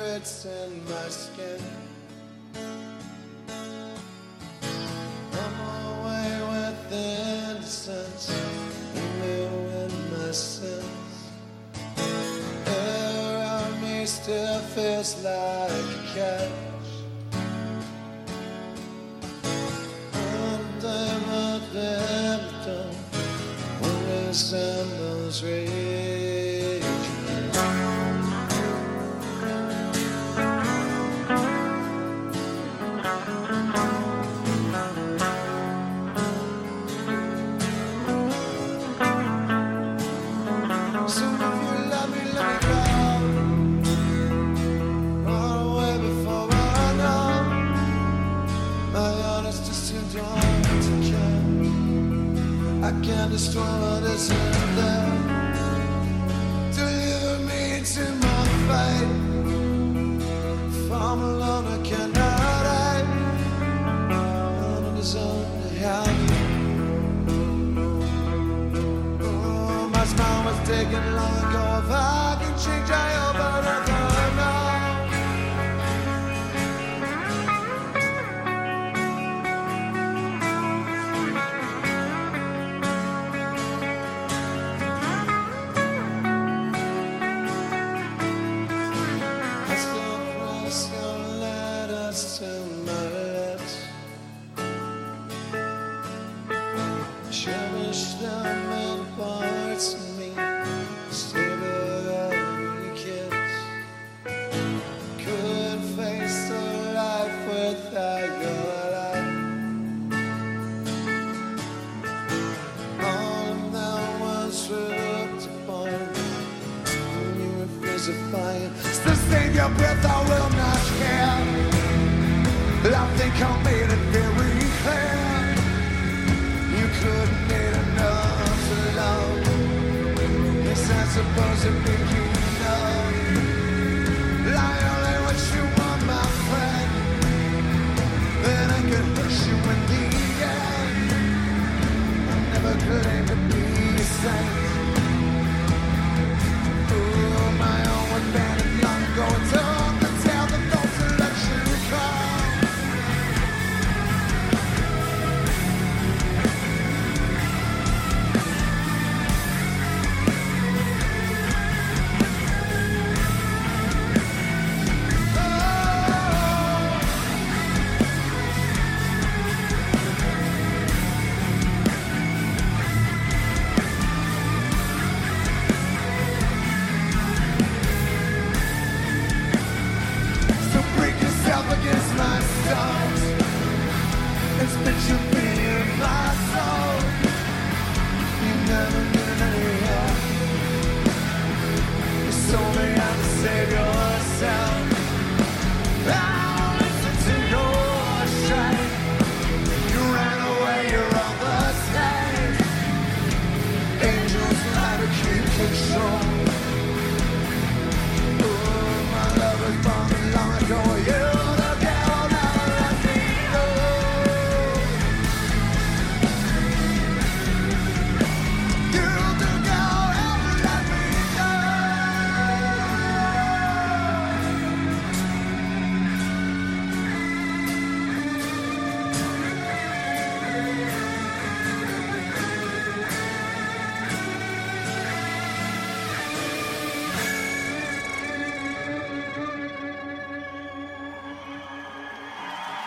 spirits in my skin. I'm away with innocence, new in my sins. Around me still feels like a catch. Undamaged limit only resembles rage. So if you love me, let me go. Run away before I know. My heart is just too dark to care. I can't destroy what isn't there. Deliver me to my fate. If I'm alone, I cannot hide. One on his own to help you. Oh, my smile was taken long ago. If I can change, I hope I never know. I still press your letters to my lips. Cherish them in parts of me. Savor every kiss. Couldn't face the life without your light. All of them was looked upon. When you refuse to find, still save your breath, I will not care. I think I made it very clear. You couldn't need enough to love. Yes, I suppose it made you know. I only wish you were my friend. Then I could hurt you in the end. I never could aim to be a saint. Oh, my own was banned long ago. It's all the tale that those who let you come. So break yourself against my stones and spit your